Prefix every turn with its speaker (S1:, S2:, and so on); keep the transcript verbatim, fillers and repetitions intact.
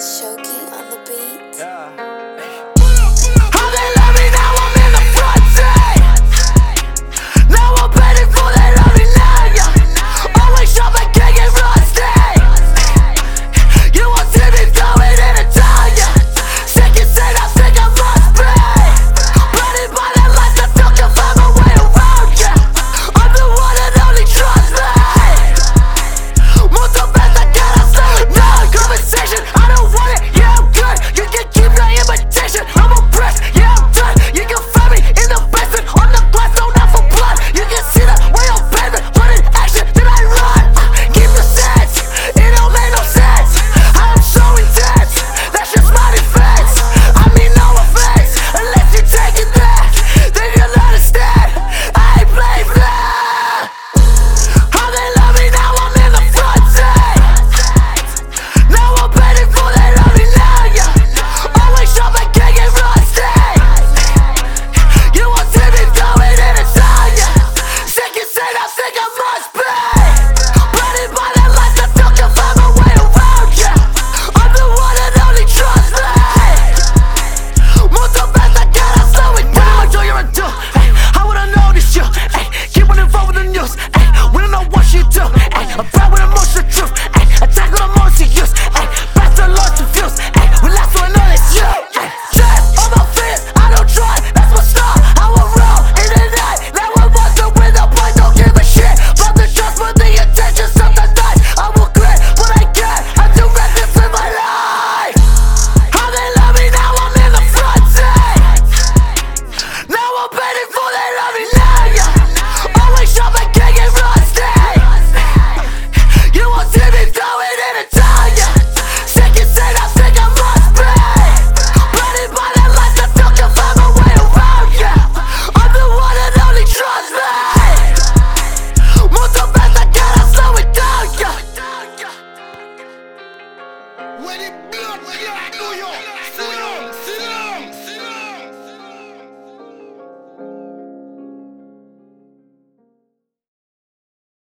S1: Shoki on the beat.
S2: Yeah.
S3: How they love me now, I'm in the front seat. Now I'm betting for that lovely night. Always shopping, can't get rusty. You won't see me going in a tire. Second set, I think I must be blinded by that light that took to find my way around you. I'm the one that only trusts me. Mucho best I got, I slow it down. Conversation, I don't want it, yeah I'm good. You can keep your imitation, I'm oppressed, yeah I'm done. You can find me in the basement, on the glass, don't have for blood. You can see the way I'm paving, but in action, then I run. Keep your sense, it don't make no sense. I am so intense, that's just my defense. I mean no offense, unless you take it there, then you'll understand. I ain't playing fair. How they love me now, I'm in the front seat. Now I'm betting for that lovely night. Always shopping, can't get rusty. You won't see me going in a tire. Second set, I think I must be blinded by that light that took to find my way around you. I'm the one that only trusts me. Mucho best I got, I slow it down. What am I doing, you're a dude? Ay, how would I notice you? Ay, keep on involved with the news. Ay, we don't know what you do. Ay, I'm bad with emotional truth. Ay, attack with emotion use. Ay, pass the Lord to views. Ay, we last so I know it's you. Ay, stress on my fears, I don't try. That's my star. I will roll in the night. Now I'm walking with a boy, don't give a shit about the trust, but the attention. Sometimes I will quit, but I can't. I'm too reckless with my life. How they love me now, I'm in the front seat. Now I'm betting for that lovely night. Always shopping, can't get rusty. You won't see me going in a tire. Second set, I think I must be blinded by that light that took to find my way around you. I'm the one that only trusts me. Mucho best I got, I slow it down, yeah.
S2: When it blood, yeah, New York.